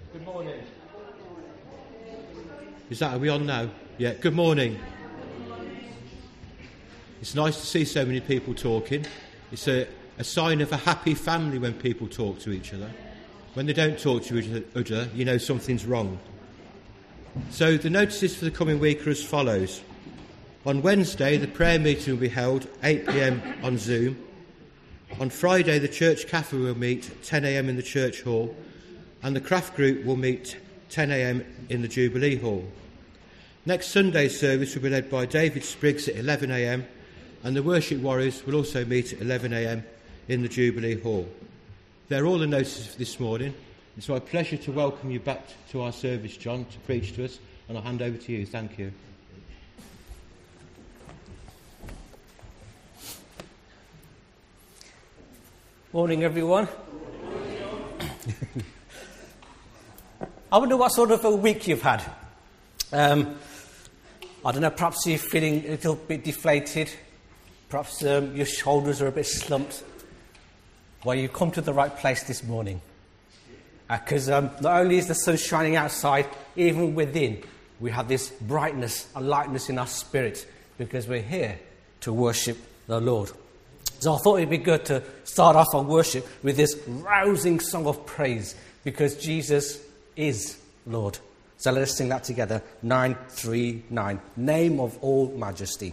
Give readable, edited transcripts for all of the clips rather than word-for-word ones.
Good morning. Are we on now? Yeah, good morning. It's nice to see so many people talking. It's a sign of a happy family when people talk to each other. When they don't talk to each other, you know something's wrong. So the notices for the coming week are as follows. On Wednesday, the prayer meeting will be held 8 p.m. on Zoom. On Friday, the church cafe will meet 10 a.m. in the church hall, and the craft group will meet 10 a.m. in the Jubilee Hall. Next Sunday's service will be led by David Spriggs at 11 a.m, and the Worship Warriors will also meet at 11 a.m. in the Jubilee Hall. They're all the notices for this morning. It's my pleasure to welcome you back to our service, John, to preach to us, and I'll hand over to you. Thank you. Morning, everyone. I wonder what sort of a week you've had. I don't know, perhaps you're feeling a little bit deflated. Perhaps your shoulders are a bit slumped. Well, you've come to the right place this morning. Because not only is the sun shining outside, even within, we have this brightness, a lightness in our spirit, because we're here to worship the Lord. So I thought it'd be good to start off our worship with this rousing song of praise, because Jesus is Lord. So let us sing that together. 939, Name of All Majesty.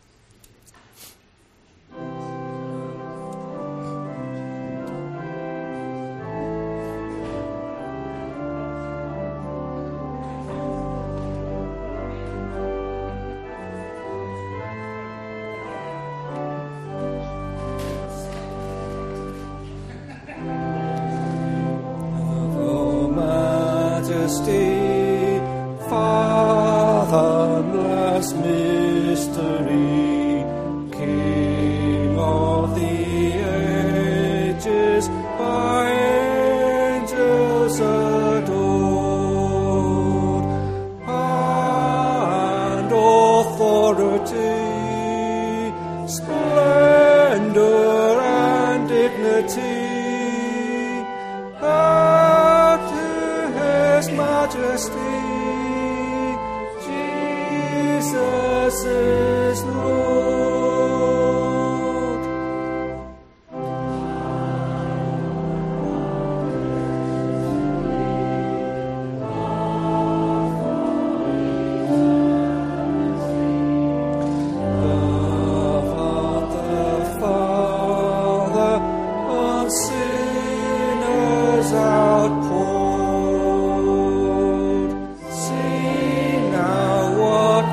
Fathomless mystery, King of the ages, by angels adored, and authority, splendor and dignity, up to His Majesty. Jesus is Lord. Love of the Father on sinners outpoured. See now what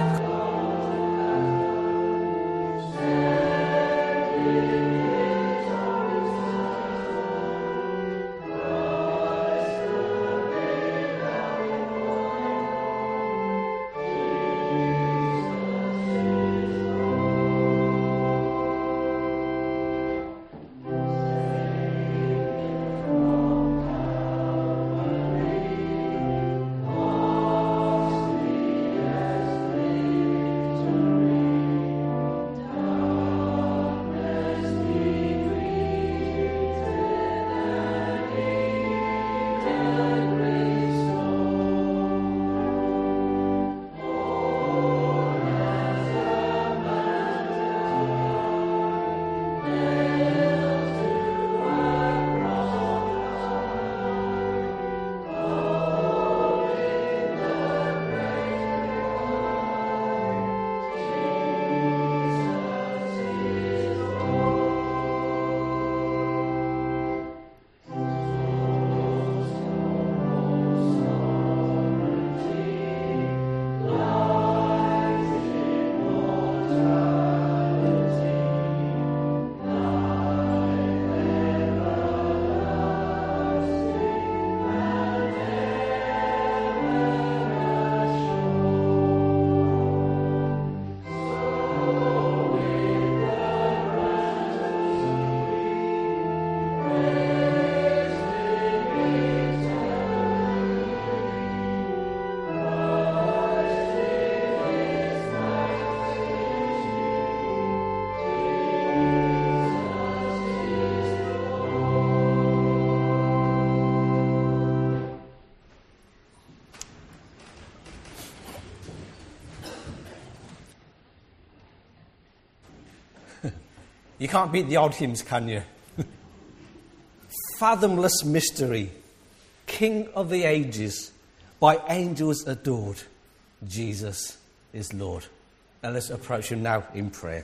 You can't beat the old hymns, can you? Fathomless mystery, King of the ages, by angels adored, Jesus is Lord. Now let's approach him now in prayer.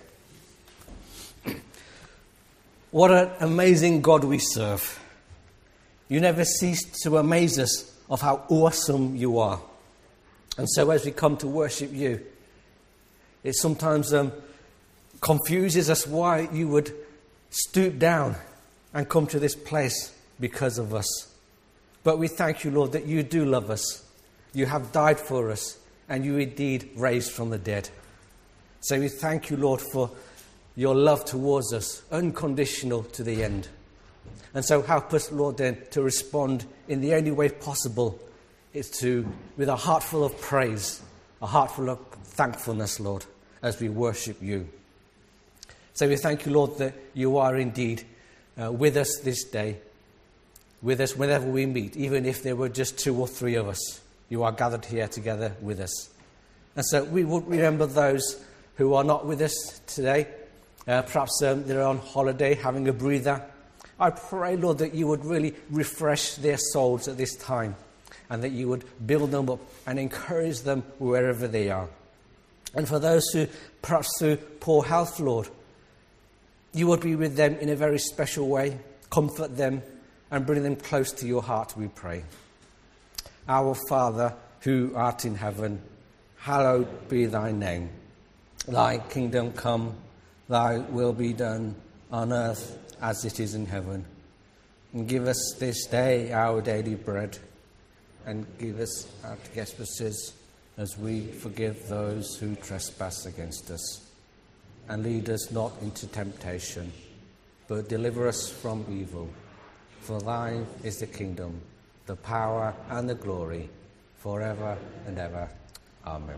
What an amazing God we serve. You never cease to amaze us of how awesome you are. And so as we come to worship you, it sometimes confuses us why you would stoop down and come to this place because of us. But we thank you, Lord, that you do love us. You have died for us, and you indeed raised from the dead. So we thank you, Lord, for your love towards us, unconditional to the end. And so help us, Lord, then, to respond in the only way possible, is to, with a heart full of praise, a heart full of thankfulness, Lord, as we worship you. So we thank you, Lord, that you are indeed with us this day, with us whenever we meet, even if there were just 2 or 3 of us. You are gathered here together with us. And so we would remember those who are not with us today. Perhaps they're on holiday, having a breather. I pray, Lord, that you would really refresh their souls at this time, and that you would build them up and encourage them wherever they are. And for those who, perhaps through poor health, Lord, you would be with them in a very special way, comfort them and bring them close to your heart, we pray. Our Father, who art in heaven, hallowed be thy name. Thy kingdom come, thy will be done on earth as it is in heaven. And give us this day our daily bread, and give us our trespasses as we forgive those who trespass against us. And lead us not into temptation, but deliver us from evil. For thine is the kingdom, the power and the glory, forever and ever. Amen.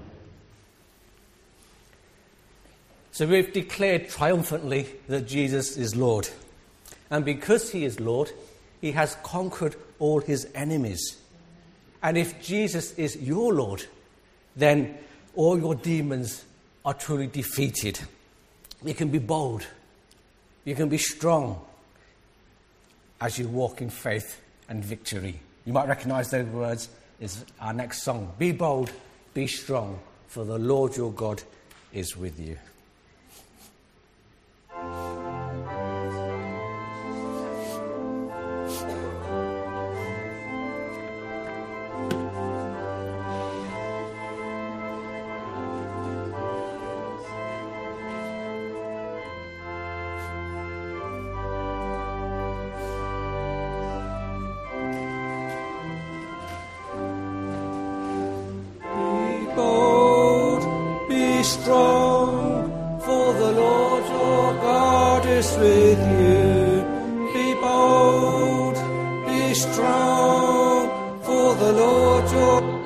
So we've declared triumphantly that Jesus is Lord. And because he is Lord, he has conquered all his enemies. And if Jesus is your Lord, then all your demons are truly defeated. You can be bold. You can be strong as you walk in faith and victory. You might recognize those words is our next song. Be bold, be strong, for the Lord your God is with you. Strong, for the Lord your God is with you. Be bold, be strong, for the Lord your God is with you.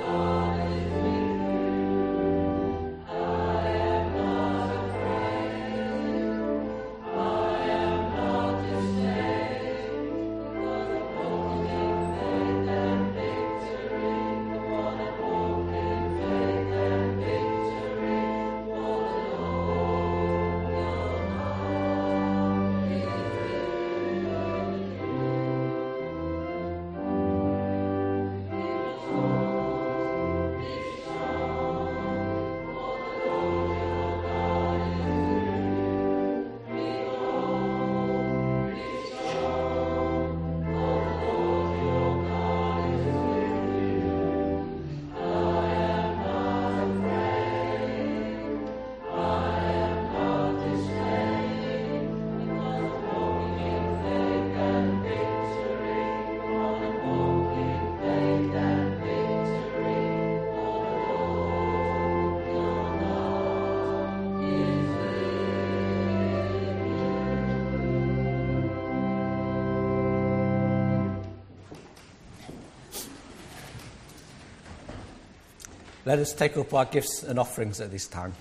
I am not afraid, I am not dismayed, but walk in faith and victory, but walk in faith and victory. Let us take up our gifts and offerings at this time.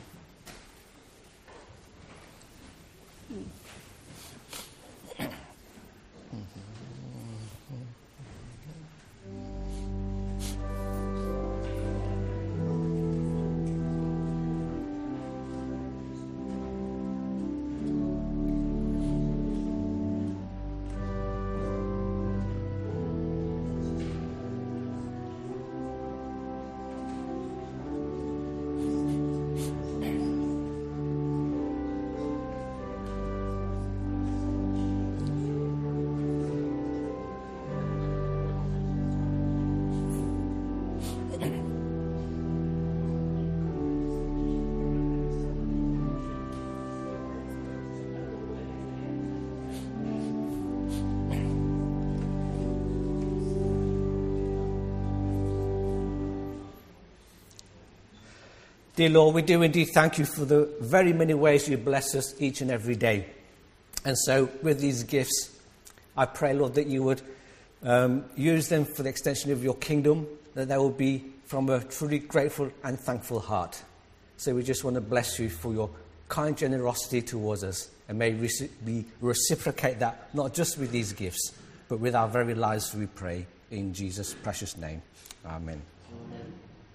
Dear Lord, we do indeed thank you for the very many ways you bless us each and every day. And so with these gifts, I pray, Lord, that you would use them for the extension of your kingdom, that they will be from a truly grateful and thankful heart. So we just want to bless you for your kind generosity towards us, and may we reciprocate that, not just with these gifts, but with our very lives, we pray, in Jesus' precious name. Amen. Amen.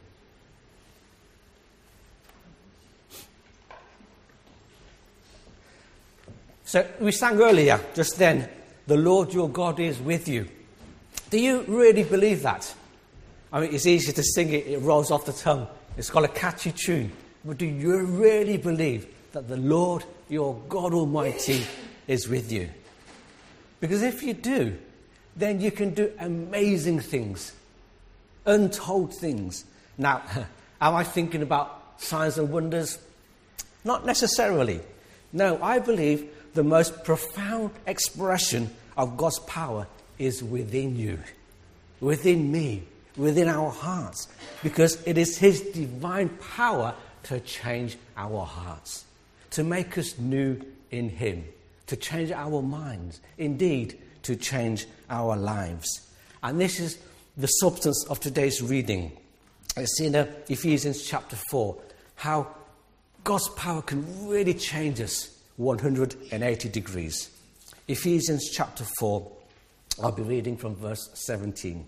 So we sang earlier, just then, the Lord your God is with you. Do you really believe that? I mean, it's easy to sing it, it rolls off the tongue. It's got a catchy tune. But do you really believe that the Lord your God Almighty is with you? Because if you do, then you can do amazing things, untold things. Now, am I thinking about signs and wonders? Not necessarily. No, I believe the most profound expression of God's power is within you, within me, within our hearts, because it is his divine power to change our hearts, to make us new in him, to change our minds, indeed, to change our lives. And this is the substance of today's reading. It's in Ephesians chapter 4, how God's power can really change us 180 degrees. Ephesians chapter 4, I'll be reading from verse 17.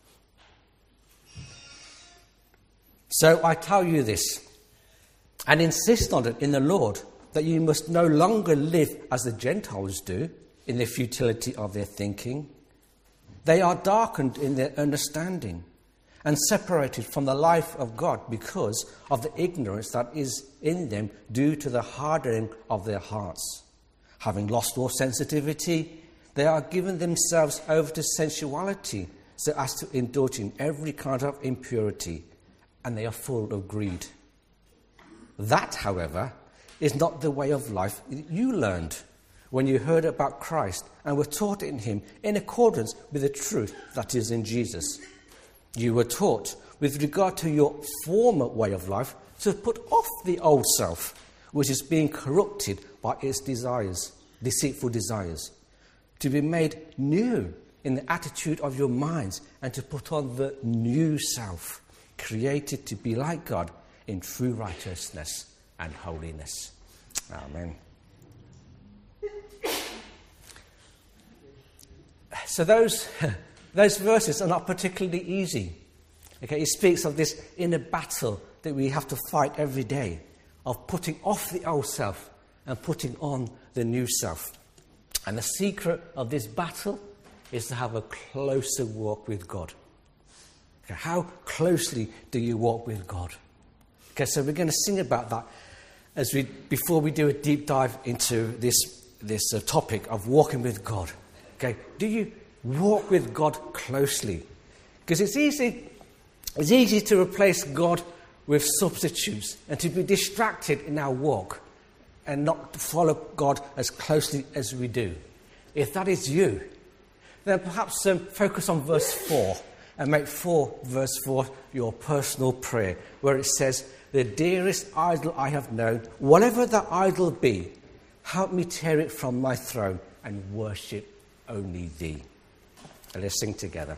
So I tell you this, and insist on it in the Lord, that you must no longer live as the Gentiles do, in the futility of their thinking. They are darkened in their understanding, and separated from the life of God because of the ignorance that is in them due to the hardening of their hearts. Having lost all sensitivity, they are given themselves over to sensuality, so as to indulge in every kind of impurity, and they are full of greed. That, however, is not the way of life you learned when you heard about Christ and were taught in him in accordance with the truth that is in Jesus. You were taught, with regard to your former way of life, to put off the old self, which is being corrupted by its desires, deceitful desires, to be made new in the attitude of your minds, and to put on the new self, created to be like God in true righteousness and holiness. Amen. So those verses are not particularly easy. Okay, it speaks of this inner battle that we have to fight every day, of putting off the old self and putting on the new self. And the secret of this battle is to have a closer walk with God. Okay, how closely do you walk with God? Okay, so we're going to sing about that before we do a deep dive into this topic of walking with God. Okay, do you walk with God closely? Because it's easy to replace God with substitutes and to be distracted in our walk and not to follow God as closely as we do. If that is you, then perhaps focus on verse 4 and make verse 4 your personal prayer, where it says, "The dearest idol I have known, whatever that idol be, help me tear it from my throne and worship only thee." And let's sing together.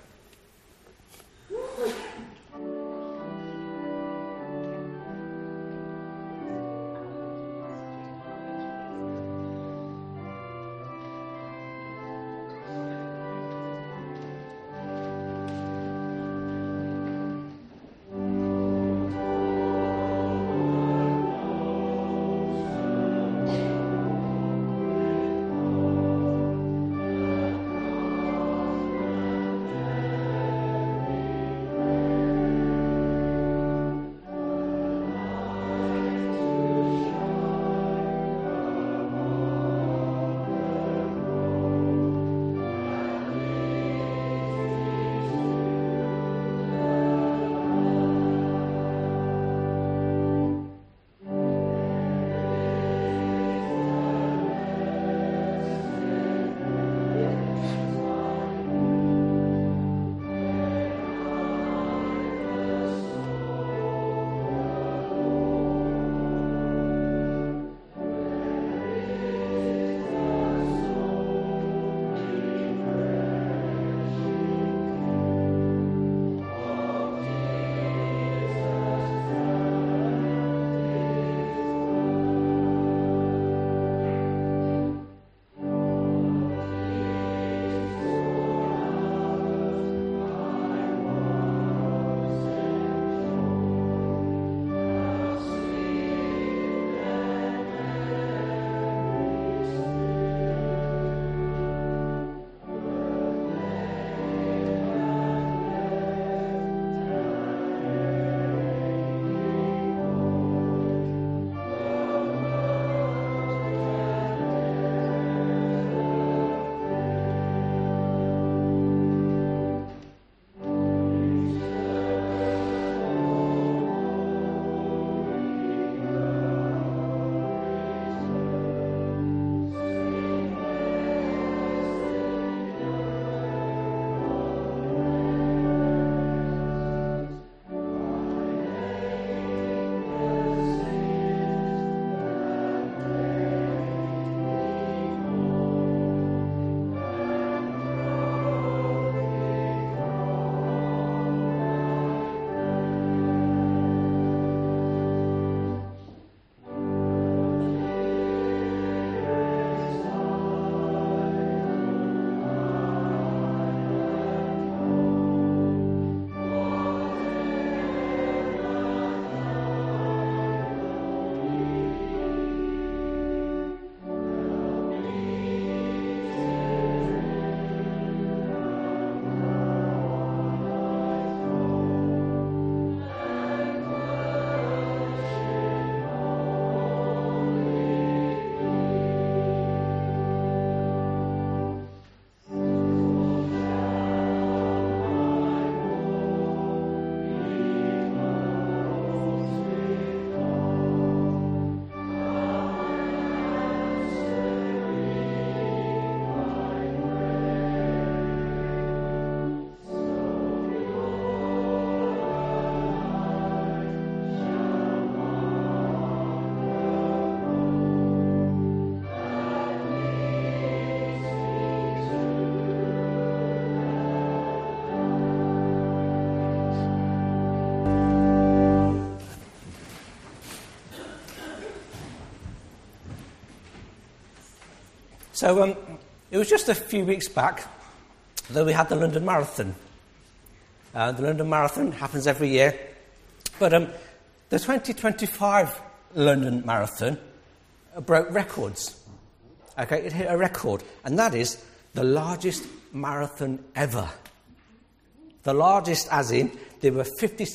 So it was just a few weeks back that we had the London Marathon. The London Marathon happens every year. But the 2025 London Marathon broke records. Okay, it hit a record, and that is the largest marathon ever. The largest as in, there were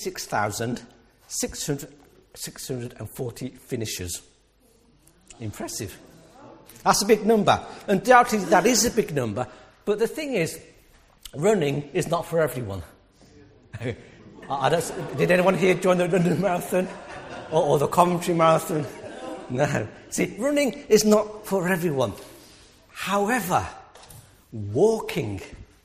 56,640 finishers. Impressive. That's a big number. Undoubtedly, that is a big number. But the thing is, running is not for everyone. Did anyone here join the London Marathon? Or the Coventry Marathon? No. See, running is not for everyone. However, walking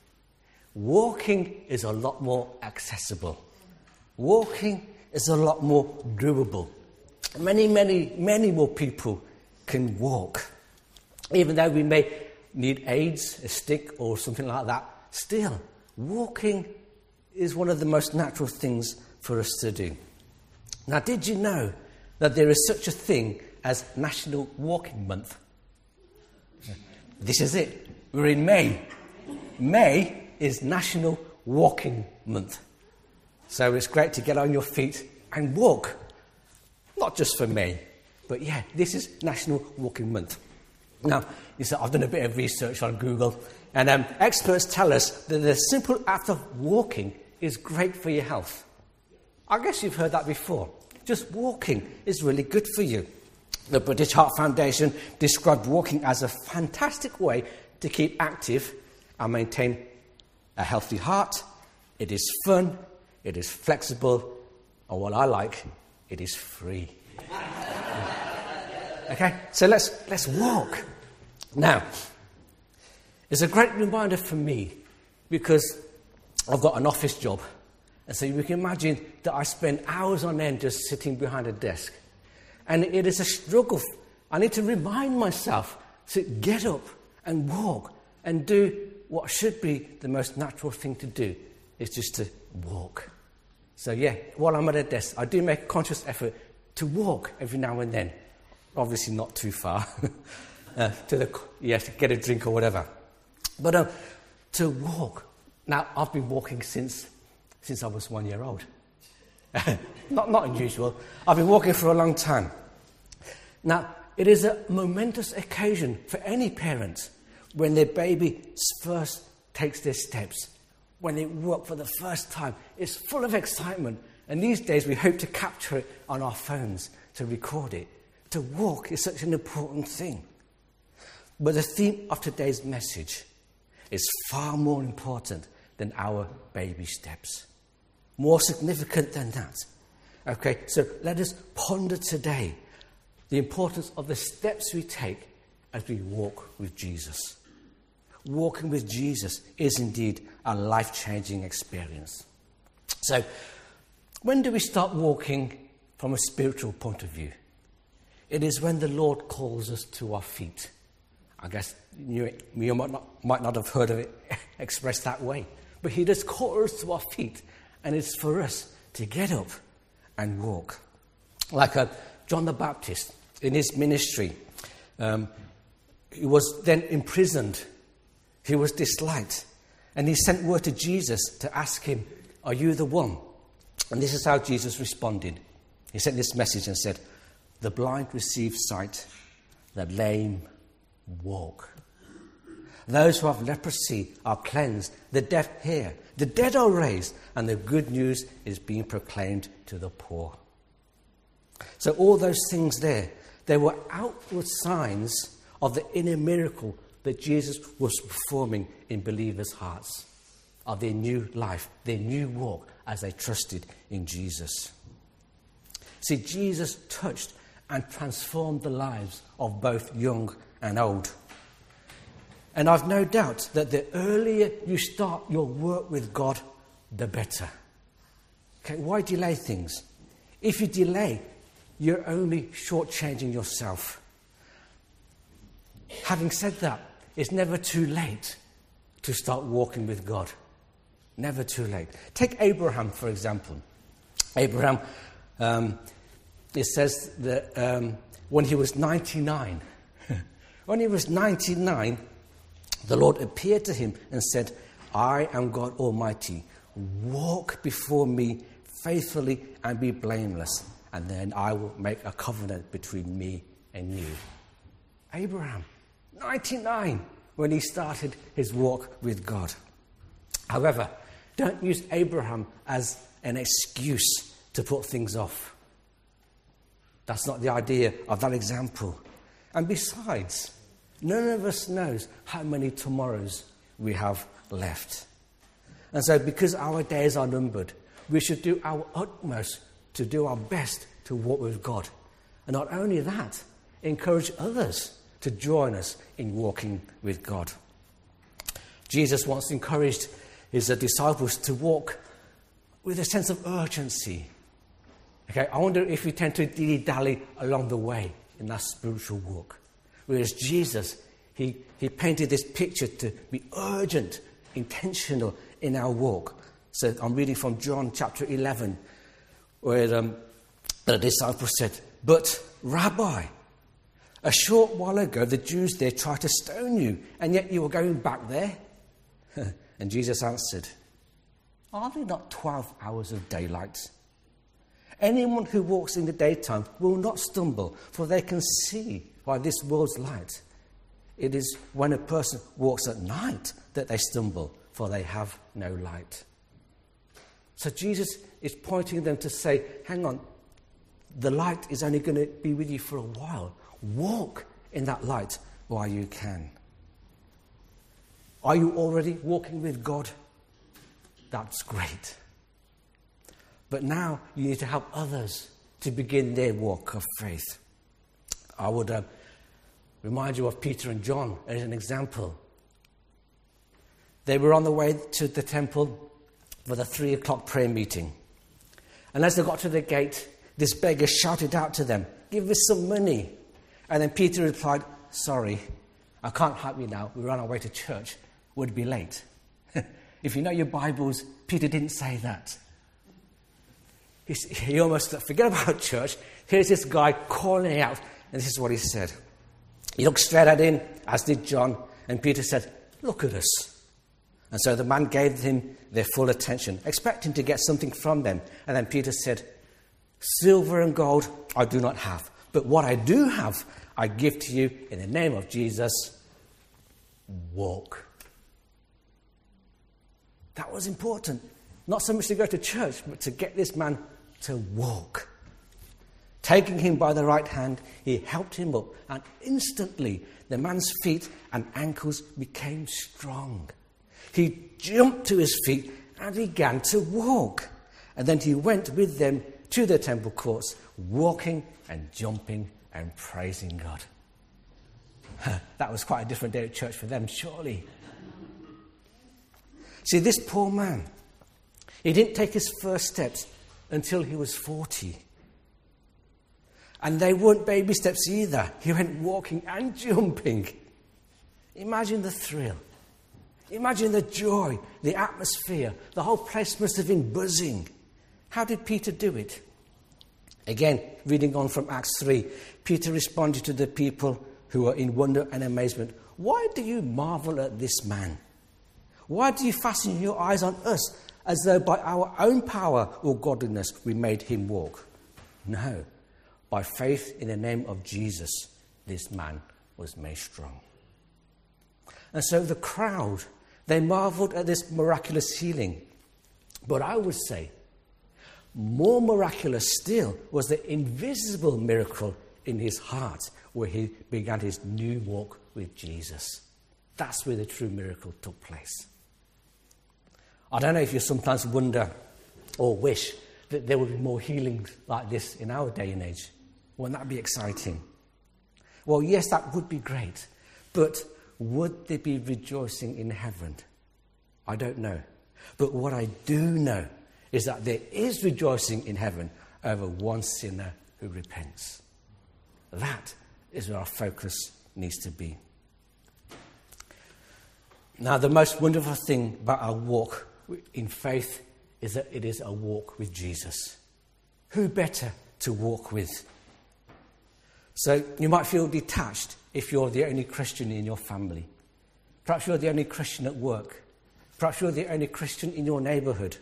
is a lot more accessible. Walking is a lot more doable. Many more people can walk. Even though we may need aids, a stick or something like that, still, walking is one of the most natural things for us to do. Now, did you know that there is such a thing as National Walking Month? This is it. We're in May. May is National Walking Month. So it's great to get on your feet and walk. Not just for May, but yeah, this is National Walking Month. Now, you say, I've done a bit of research on Google, and experts tell us that the simple act of walking is great for your health. I guess you've heard that before. Just walking is really good for you. The British Heart Foundation described walking as a fantastic way to keep active and maintain a healthy heart. It is fun, it is flexible, and what I like, it is free. Okay, so let's walk. Now, it's a great reminder for me because I've got an office job. And so you can imagine that I spend hours on end just sitting behind a desk. And it is a struggle. I need to remind myself to get up and walk and do what should be the most natural thing to do, is just to walk. So yeah, while I'm at a desk, I do make a conscious effort to walk every now and then. Obviously not too far, to get a drink or whatever. But to walk. Now, I've been walking since I was 1 year old. Not unusual. I've been walking for a long time. Now, it is a momentous occasion for any parent when their baby first takes their steps, when they walk for the first time. It's full of excitement. And these days, we hope to capture it on our phones, to record it. To walk is such an important thing. But the theme of today's message is far more important than our baby steps. More significant than that. Okay, so let us ponder today the importance of the steps we take as we walk with Jesus. Walking with Jesus is indeed a life-changing experience. So, when do we start walking from a spiritual point of view? It is when the Lord calls us to our feet. I guess you might not have heard of it expressed that way. But he does call us to our feet, and it's for us to get up and walk. Like John the Baptist, in his ministry, he was then imprisoned. He was disliked. And he sent word to Jesus to ask him, "Are you the one?" And this is how Jesus responded. He sent this message and said, "The blind receive sight, the lame walk. Those who have leprosy are cleansed, the deaf hear, the dead are raised, and the good news is being proclaimed to the poor." So all those things there, they were outward signs of the inner miracle that Jesus was performing in believers' hearts, of their new life, their new walk as they trusted in Jesus. See, Jesus touched and transformed the lives of both young and old. And I've no doubt that the earlier you start your work with God, the better. Okay, why delay things? If you delay, you're only shortchanging yourself. Having said that, it's never too late to start walking with God. Never too late. Take Abraham, for example. Abraham, it says that when he was 99, When he was 99, the Lord appeared to him and said, I am God Almighty. Walk before me faithfully and be blameless, and then I will make a covenant between me and you. Abraham, 99, when he started his walk with God. However, don't use Abraham as an excuse to put things off. That's not the idea of that example. And besides, none of us knows how many tomorrows we have left. And so because our days are numbered, we should do our utmost to do our best to walk with God. And not only that, encourage others to join us in walking with God. Jesus once encouraged his disciples to walk with a sense of urgency. Okay, I wonder if we tend to dilly-dally along the way in that spiritual walk. Whereas Jesus, he painted this picture to be urgent, intentional in our walk. So I'm reading from John chapter 11, where the disciples said, But, Rabbi, a short while ago the Jews there tried to stone you, and yet you were going back there? And Jesus answered, Are there not 12 hours of daylight? Anyone who walks in the daytime will not stumble, for they can see by this world's light. It is when a person walks at night that they stumble, for they have no light. So Jesus is pointing them to say, hang on, the light is only going to be with you for a while. Walk in that light while you can. Are you already walking with God? That's great. But now you need to help others to begin their walk of faith. I would remind you of Peter and John as an example. They were on the way to the temple for the 3 o'clock prayer meeting. And as they got to the gate, this beggar shouted out to them, Give us some money. And then Peter replied, Sorry, I can't help you now. We're on our way to church. Would be late. If you know your Bibles, Peter didn't say that. He almost forget about church. Here's this guy calling out, and this is what he said. He looked straight at him, as did John, and Peter said, Look at us. And so the man gave him their full attention, expecting to get something from them. And then Peter said, Silver and gold I do not have, but what I do have I give to you in the name of Jesus. Walk. That was important. Not so much to go to church, but to get this man to walk. Taking him by the right hand, he helped him up, and instantly the man's feet and ankles became strong. He jumped to his feet and began to walk. And then he went with them to the temple courts, walking and jumping and praising God. That was quite a different day at church for them, surely. See, this poor man, he didn't take his first steps until he was 40. And they weren't baby steps either. He went walking and jumping. Imagine the thrill. Imagine the joy, the atmosphere. The whole place must have been buzzing. How did Peter do it? Again, reading on from Acts 3, Peter responded to the people who were in wonder and amazement. Why do you marvel at this man? Why do you fasten your eyes on us as though by our own power or godliness we made him walk? No, by faith in the name of Jesus, this man was made strong. And so the crowd, they marveled at this miraculous healing. But I would say, more miraculous still was the invisible miracle in his heart where he began his new walk with Jesus. That's where the true miracle took place. I don't know if you sometimes wonder or wish that there would be more healings like this in our day and age. Wouldn't that be exciting? Well, yes, that would be great. But would there be rejoicing in heaven? I don't know. But what I do know is that there is rejoicing in heaven over one sinner who repents. That is where our focus needs to be. Now, the most wonderful thing about our walk in faith is that it is a walk with Jesus. Who better to walk with? So you might feel detached if you're the only Christian in your family. Perhaps you're the only Christian at work. Perhaps you're the only Christian in your neighbourhood.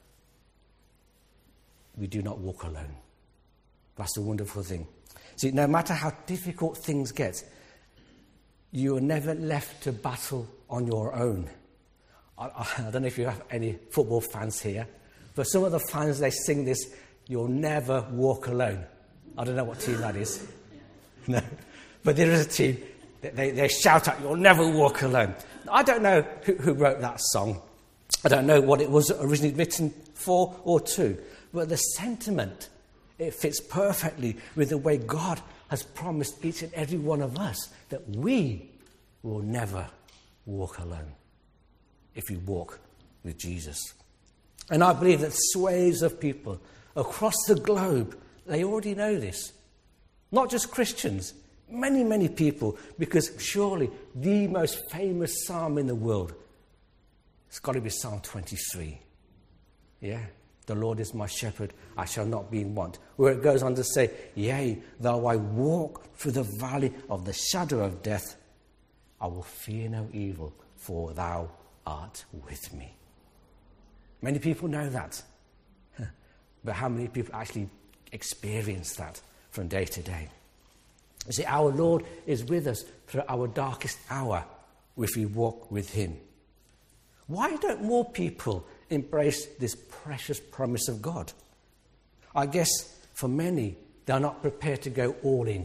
We do not walk alone. That's the wonderful thing. See, no matter how difficult things get, you are never left to battle on your own. I don't know if you have any football fans here, but some of the fans, they sing this, "You'll never walk alone." I don't know what team that is. No. But there is a team, they shout out, "You'll never walk alone." I don't know who wrote that song. I don't know what it was originally written for or to, but the sentiment, it fits perfectly with the way God has promised each and every one of us that we will never walk alone if we walk with Jesus. And I believe that swathes of people across the globe, they already know this. Not just Christians, many, many people, because surely the most famous psalm in the world, it's got to be Psalm 23. Yeah? "The Lord is my shepherd, I shall not be in want." Where it goes on to say, "Yea, though I walk through the valley of the shadow of death, I will fear no evil, for thou art with me." Many people know that. But how many people actually experience that from day to day? You see, our Lord is with us through our darkest hour if we walk with him. Why don't more people embrace this precious promise of God? I guess for many, they're not prepared to go all in,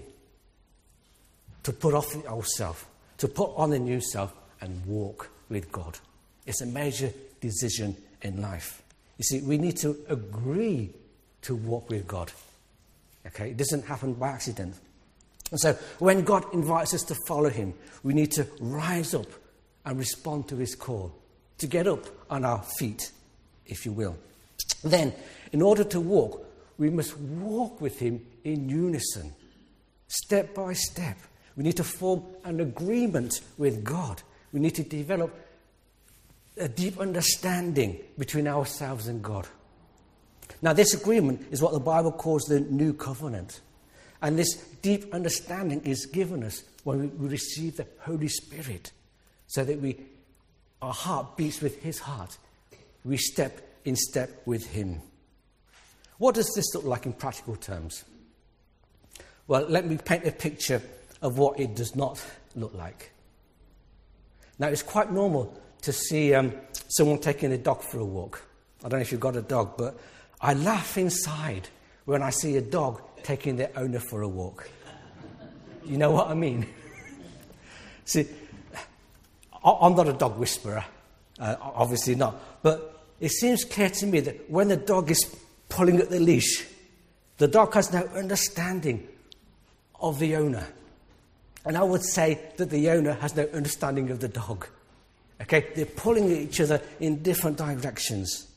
to put off the old self, to put on the new self and walk with God. It's a major decision in life. You see, we need to agree to walk with God. Okay, it doesn't happen by accident. And so when God invites us to follow him, we need to rise up and respond to his call, to get up on our feet, if you will. Then, in order to walk, we must walk with him in unison, step by step. We need to form an agreement with God. We need to develop a deep understanding between ourselves and God. Now, this agreement is what the Bible calls the New Covenant. And this deep understanding is given us when we receive the Holy Spirit, so that our heart beats with his heart. We step in step with him. What does this look like in practical terms? Well, let me paint a picture of what it does not look like. Now, it's quite normal to see someone taking a dog for a walk. I don't know if you've got a dog, but I laugh inside when I see a dog taking their owner for a walk. You know what I mean? See, I'm not a dog whisperer, obviously not, but it seems clear to me that when the dog is pulling at the leash, the dog has no understanding of the owner. And I would say that the owner has no understanding of the dog. Okay, they're pulling at each other in different directions.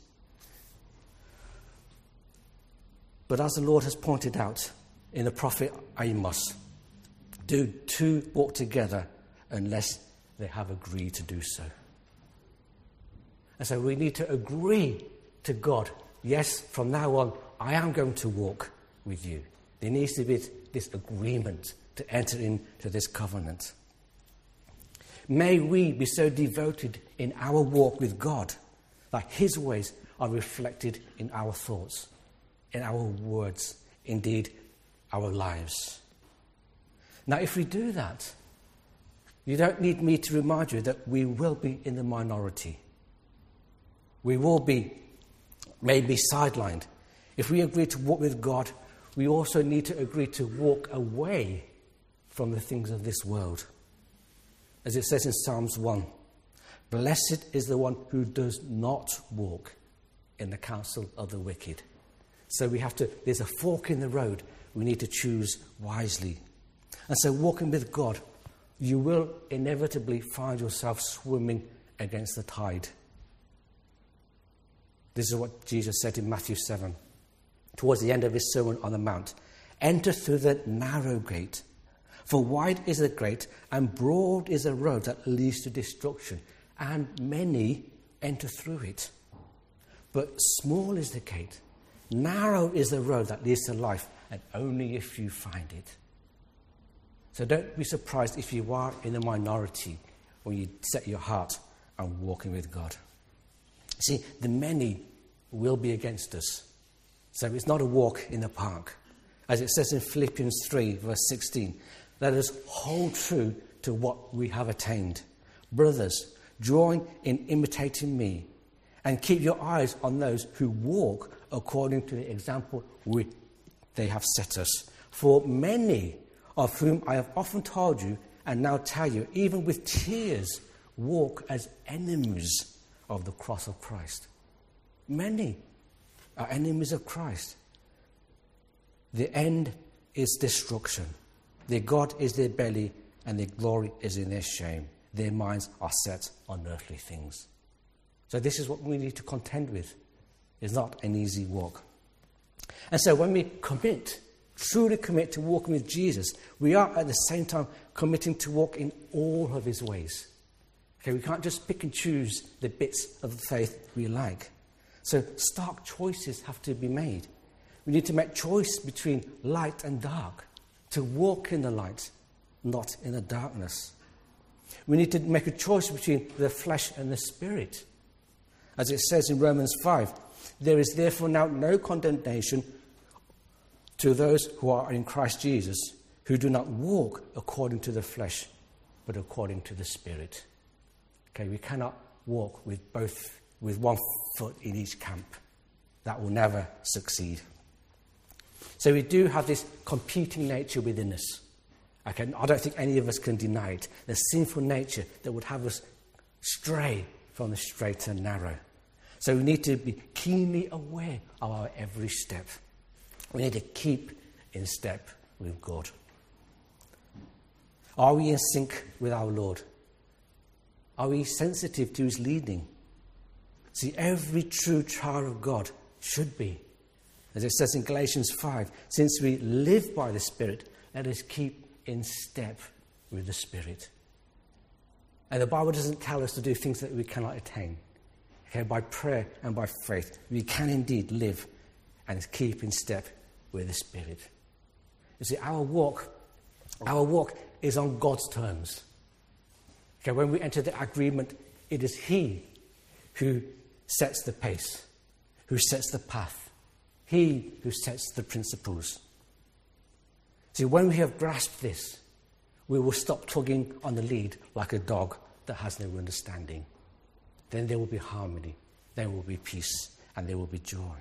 But as the Lord has pointed out in the prophet Amos, do two walk together unless they have agreed to do so. And so we need to agree to God, yes, from now on, I am going to walk with you. There needs to be this agreement to enter into this covenant. May we be so devoted in our walk with God that his ways are reflected in our thoughts, in our words, indeed, our lives. Now, if we do that, you don't need me to remind you that we will be in the minority. We will be maybe sidelined. If we agree to walk with God, we also need to agree to walk away from the things of this world. As it says in Psalms 1, "Blessed is the one who does not walk in the counsel of the wicked." So there's a fork in the road. We need to choose wisely. And so walking with God, you will inevitably find yourself swimming against the tide. This is what Jesus said in Matthew 7, towards the end of his Sermon on the Mount. "Enter through the narrow gate, for wide is the gate and broad is the road that leads to destruction, and many enter through it. But small is the gate, narrow is the road that leads to life, and only a few find it." So don't be surprised if you are in the minority when you set your heart on walking with God. See, the many will be against us. So it's not a walk in the park. As it says in Philippians 3, verse 16, let us hold true to what we have attained. Brothers, join in imitating me and keep your eyes on those who walk according to the example they have set us. For many of whom I have often told you and now tell you, even with tears, walk as enemies of the cross of Christ. Many are enemies of Christ. The end is destruction. Their God is their belly, and their glory is in their shame. Their minds are set on earthly things. So this is what we need to contend with. It's not an easy walk. And so when we truly commit to walking with Jesus, we are at the same time committing to walk in all of his ways. Okay, we can't just pick and choose the bits of the faith we like. So stark choices have to be made. We need to make choice between light and dark, to walk in the light, not in the darkness. We need to make a choice between the flesh and the spirit. As it says in Romans 5, there is therefore now no condemnation to those who are in Christ Jesus, who do not walk according to the flesh, but according to the Spirit. Okay, we cannot walk with one foot in each camp. That will never succeed. So we do have this competing nature within us. Okay, I don't think any of us can deny it. The sinful nature that would have us stray from the straight and narrow. So we need to be keenly aware of our every step. We need to keep in step with God. Are we in sync with our Lord? Are we sensitive to his leading? See, every true child of God should be. As it says in Galatians 5, since we live by the Spirit, let us keep in step with the Spirit. And the Bible doesn't tell us to do things that we cannot attain. Okay, by prayer and by faith, we can indeed live and keep in step with the Spirit. You see, our walk is on God's terms. Okay, when we enter the agreement, it is he who sets the pace, who sets the path, he who sets the principles. See, when we have grasped this, we will stop tugging on the lead like a dog that has no understanding. Then there will be harmony, there will be peace, and there will be joy.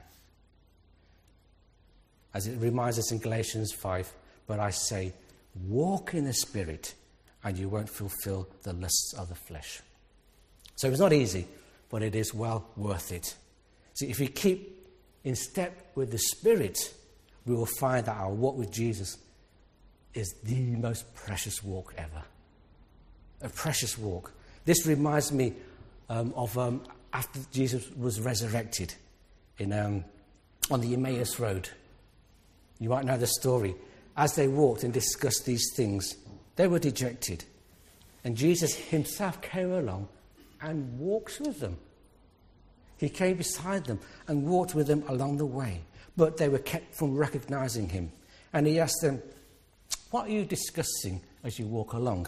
As it reminds us in Galatians 5, but I say, walk in the Spirit, and you won't fulfill the lusts of the flesh. So it's not easy, but it is well worth it. See, if we keep in step with the Spirit, we will find that our walk with Jesus is the most precious walk ever. A precious walk. This reminds me of after Jesus was resurrected on the Emmaus Road. You might know the story. As they walked and discussed these things, they were dejected. And Jesus himself came along and walked with them. He came beside them and walked with them along the way. But they were kept from recognizing him. And he asked them, what are you discussing as you walk along?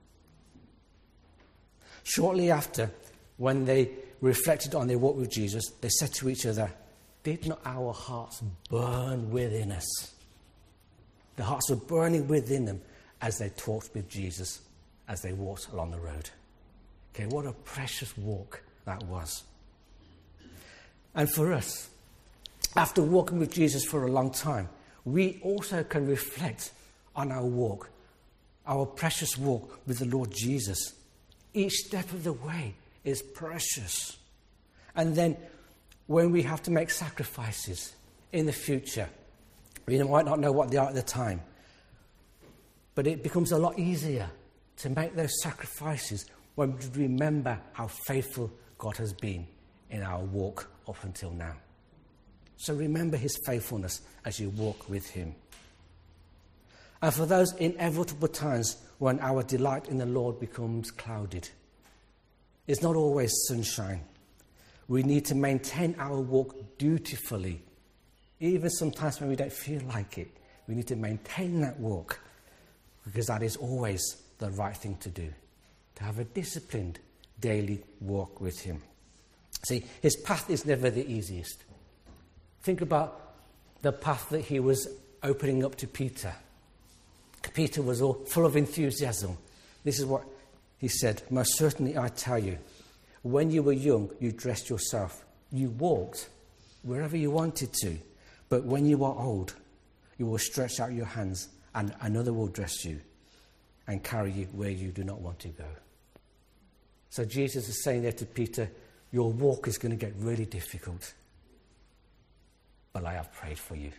Shortly after, when they reflected on their walk with Jesus, they said to each other, did not our hearts burn within us? The hearts were burning within them as they talked with Jesus, as they walked along the road. Okay, what a precious walk that was. And for us, after walking with Jesus for a long time, we also can reflect on our walk, our precious walk with the Lord Jesus. Each step of the way is precious. And then when we have to make sacrifices in the future, we might not know what they are at the time, but it becomes a lot easier to make those sacrifices when we remember how faithful God has been in our walk up until now. So remember his faithfulness as you walk with him. And for those inevitable times when our delight in the Lord becomes clouded, it's not always sunshine. We need to maintain our walk dutifully. Even sometimes when we don't feel like it, we need to maintain that walk. because that is always the right thing to do, to have a disciplined daily walk with him. See, his path is never the easiest. Think about the path that he was opening up to Peter. Peter was all full of enthusiasm. This is what he said, "Most certainly I tell you, when you were young, you dressed yourself. You walked wherever you wanted to. But when you are old, you will stretch out your hands and another will dress you and carry you where you do not want to go." So Jesus is saying there to Peter, your walk is going to get really difficult, but I have prayed for you.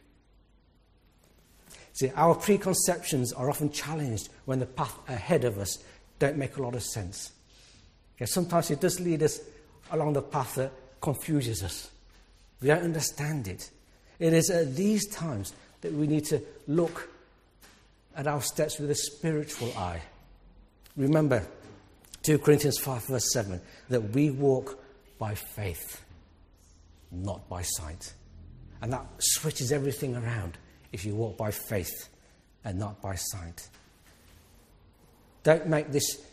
See, our preconceptions are often challenged when the path ahead of us don't make a lot of sense. Okay, sometimes it does lead us along the path that confuses us. We don't understand it. It is at these times that we need to look at our steps with a spiritual eye. Remember 2 Corinthians 5 verse 7, that we walk by faith, not by sight. And that switches everything around if you walk by faith and not by sight. Don't think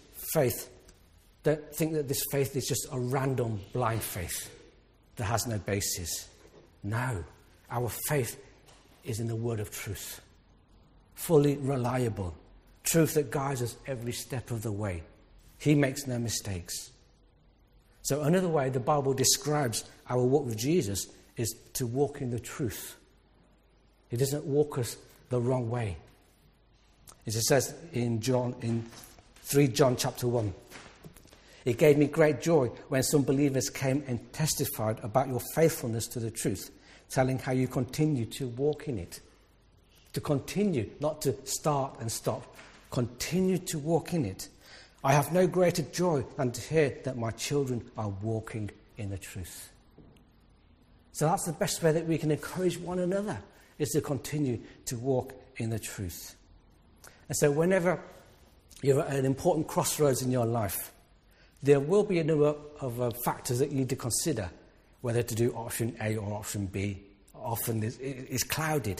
that this faith is just a random blind faith that has no basis. No, our faith is in the word of truth, fully reliable, truth that guides us every step of the way. He makes no mistakes. So another way the Bible describes our walk with Jesus is to walk in the truth. He doesn't walk us the wrong way. As it says in 3 John chapter 1, "It gave me great joy when some believers came and testified about your faithfulness to the truth, telling how you continue to walk in it." To continue, not to start and stop. Continue to walk in it. "I have no greater joy than to hear that my children are walking in the truth." So that's the best way that we can encourage one another, is to continue to walk in the truth. And so whenever you're at an important crossroads in your life, there will be a number of factors that you need to consider, whether to do option A or option B. Often it's clouded.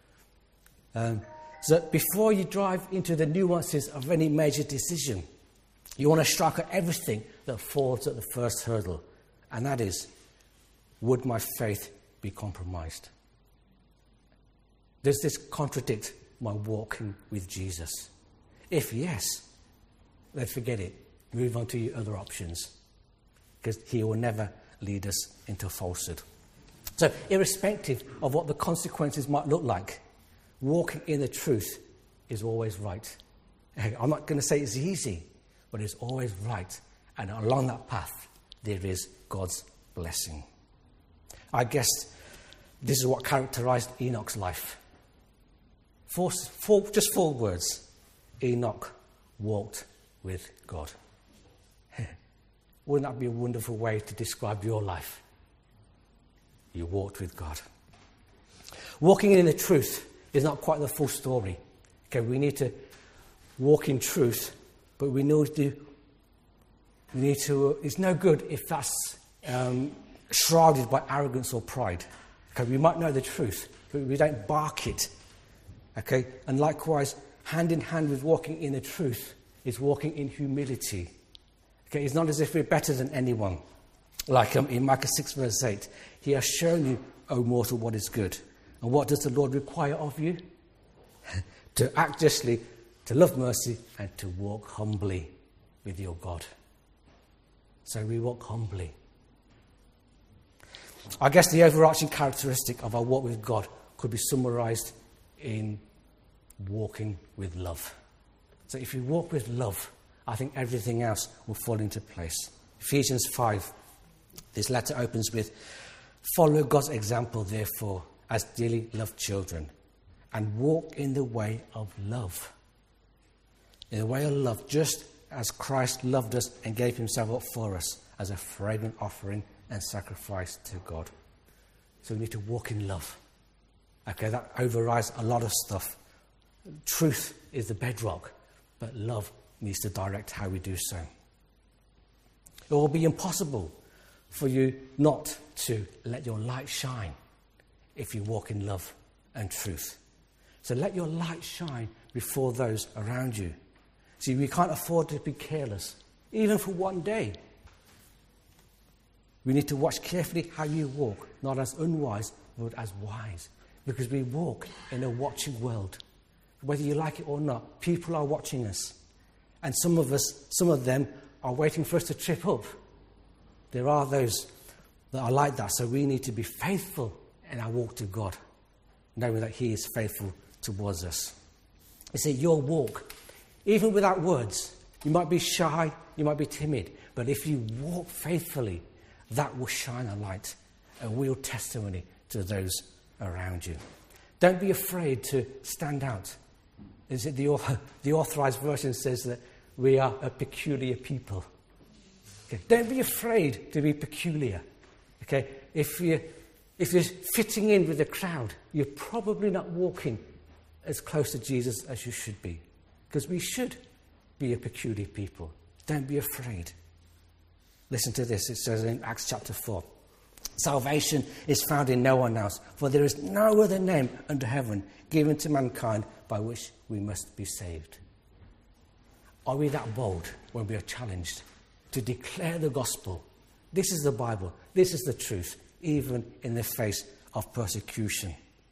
So before you drive into the nuances of any major decision, you want to strike at everything that falls at the first hurdle. And that is, would my faith be compromised? Does this contradict my walking with Jesus? If yes, then forget it. Move on to your other options, because he will never lead us into falsehood. So irrespective of what the consequences might look like, walking in the truth is always right. I'm not going to say it's easy, but it's always right. And along that path, there is God's blessing. I guess this is what characterized Enoch's life. Just 4 words. Enoch walked with God. Wouldn't that be a wonderful way to describe your life? You walked with God. Walking in the truth is not quite the full story. Okay, we need to walk in truth, but we need to. It's no good if that's shrouded by arrogance or pride. Okay, we might know the truth, but we don't bark it. Okay, and likewise, hand in hand with walking in the truth is walking in humility. Okay, it's not as if we're better than anyone. Like in Micah 6 verse 8, he has shown you, O mortal, what is good. And what does the Lord require of you? To act justly, to love mercy, and to walk humbly with your God. So we walk humbly. I guess the overarching characteristic of our walk with God could be summarized in walking with love. So if you walk with love, I think everything else will fall into place. Ephesians 5, this letter opens with, "Follow God's example, therefore, as dearly loved children, and walk in the way of love." In the way of love, just as Christ loved us and gave himself up for us as a fragrant offering and sacrifice to God. So we need to walk in love. Okay, that overrides a lot of stuff. Truth is the bedrock, but love needs to direct how we do so. It will be impossible for you not to let your light shine if you walk in love and truth. So let your light shine before those around you. See, we can't afford to be careless, even for one day. We need to watch carefully how you walk, not as unwise, but as wise. Because we walk in a watching world. Whether you like it or not, people are watching us. And some of them are waiting for us to trip up. There are those that are like that, so we need to be faithful in our walk to God, knowing that He is faithful towards us. You see, your walk, even without words, you might be shy, you might be timid, but if you walk faithfully, that will shine a light, a real testimony to those around you. Don't be afraid to stand out. Is it the Authorized Version says that we are a peculiar people. Okay. Don't be afraid to be peculiar. Okay. If you're fitting in with the crowd, you're probably not walking as close to Jesus as you should be. Because we should be a peculiar people. Don't be afraid. Listen to this. It says in Acts chapter 4. Salvation is found in no one else, for there is no other name under heaven given to mankind by which we must be saved. Are we that bold when we are challenged to declare the gospel? This is the Bible. This is the truth, even in the face of persecution.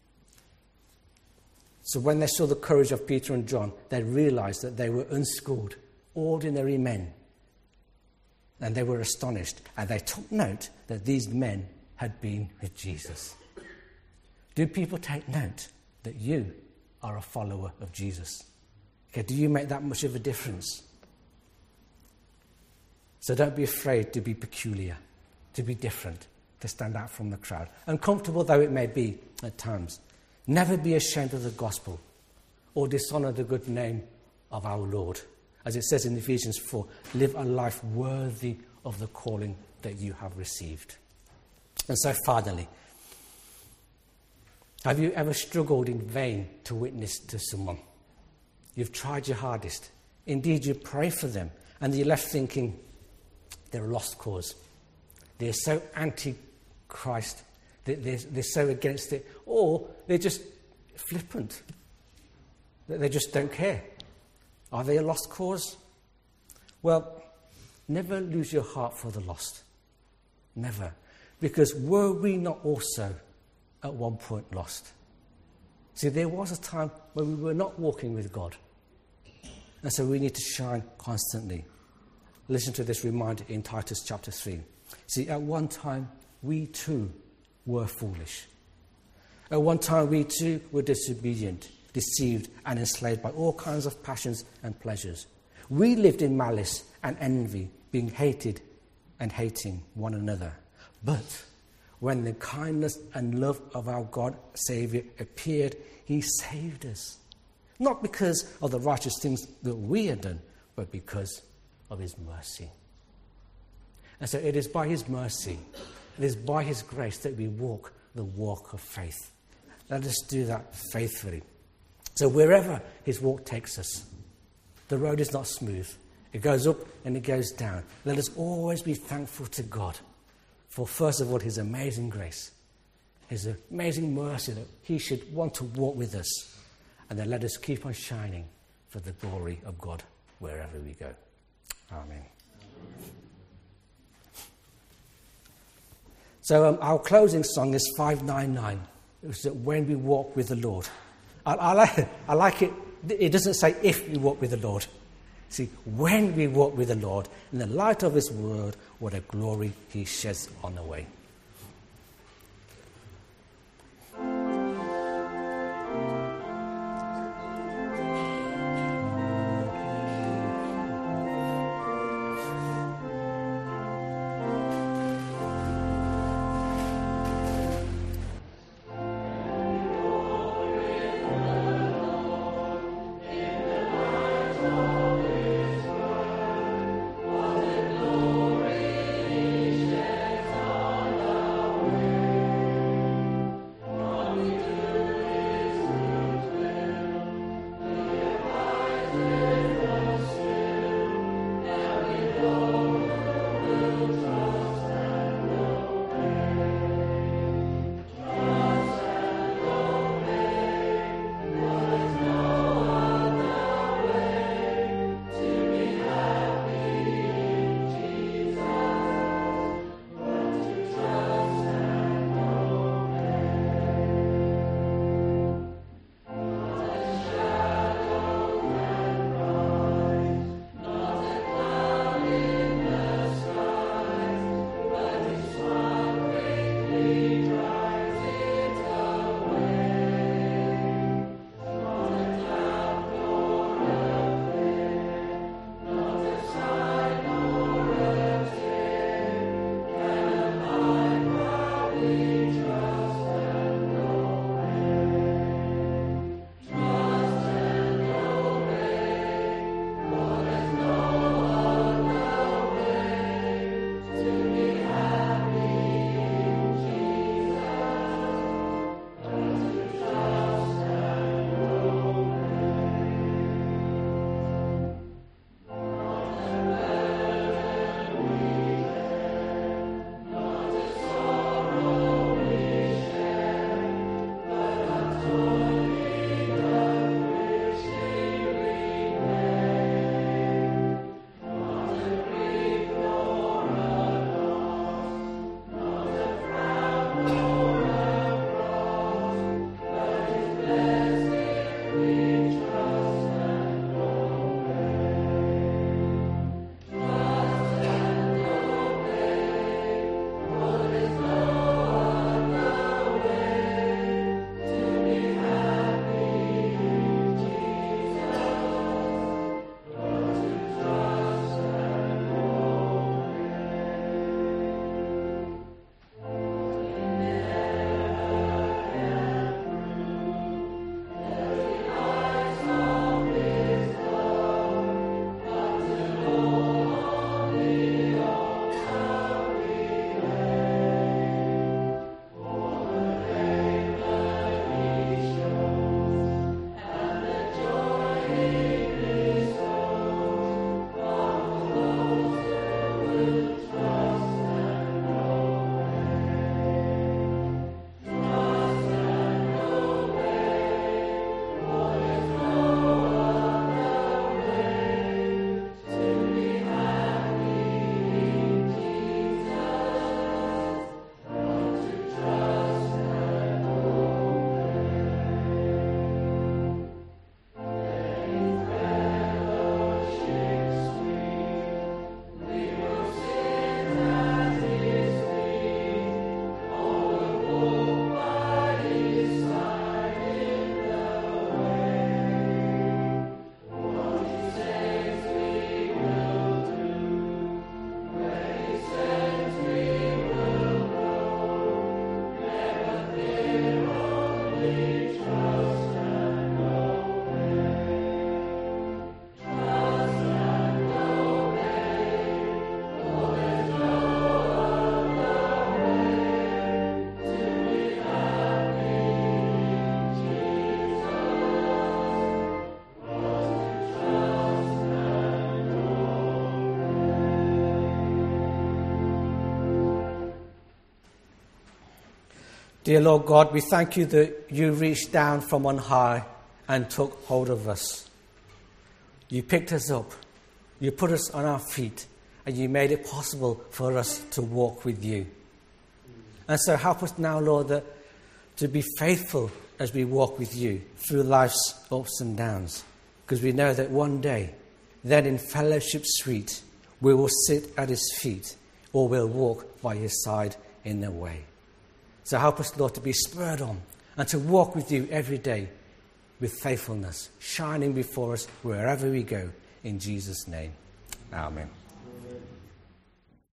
So when they saw the courage of Peter and John, they realized that they were unschooled, ordinary men. And they were astonished, and they took note that these men had been with Jesus. Do people take note that you are a follower of Jesus? Okay, do you make that much of a difference? So don't be afraid to be peculiar, to be different, to stand out from the crowd. Uncomfortable though it may be at times. Never be ashamed of the gospel or dishonour the good name of our Lord. As it says in Ephesians 4, live a life worthy of the calling that you have received. And so finally, have you ever struggled in vain to witness to someone? You've tried your hardest. Indeed, you pray for them, and you're left thinking, they're a lost cause. They're so anti-Christ. They're so against it. Or they're just flippant. They just don't care. Are they a lost cause? Well, never lose your heart for the lost. Never. Because were we not also at one point lost? See, there was a time when we were not walking with God. And so we need to shine constantly. Listen to this reminder in Titus chapter 3. See, at one time, we too were foolish. At one time, we too were disobedient, deceived and enslaved by all kinds of passions and pleasures. We lived in malice and envy, being hated and hating one another. But when the kindness and love of our God Saviour appeared, He saved us. Not because of the righteous things that we had done, but because of His mercy. And so it is by His mercy, it is by His grace that we walk the walk of faith. Let us do that faithfully. So wherever His walk takes us, the road is not smooth. It goes up and it goes down. Let us always be thankful to God for, first of all, His amazing grace, His amazing mercy that He should want to walk with us. And then let us keep on shining for the glory of God wherever we go. Amen. So our closing song is 599. It's that when we walk with the Lord. I like it. It doesn't say if we walk with the Lord. See, when we walk with the Lord, in the light of His word, what a glory He sheds on the way. Dear Lord God, we thank you that you reached down from on high and took hold of us. You picked us up, you put us on our feet, and you made it possible for us to walk with you. And so help us now, Lord, to be faithful as we walk with you through life's ups and downs, because we know that one day, then in fellowship sweet, we will sit at his feet or we'll walk by his side in the way. So help us, Lord, to be spurred on and to walk with you every day with faithfulness, shining before us wherever we go. In Jesus' name, amen.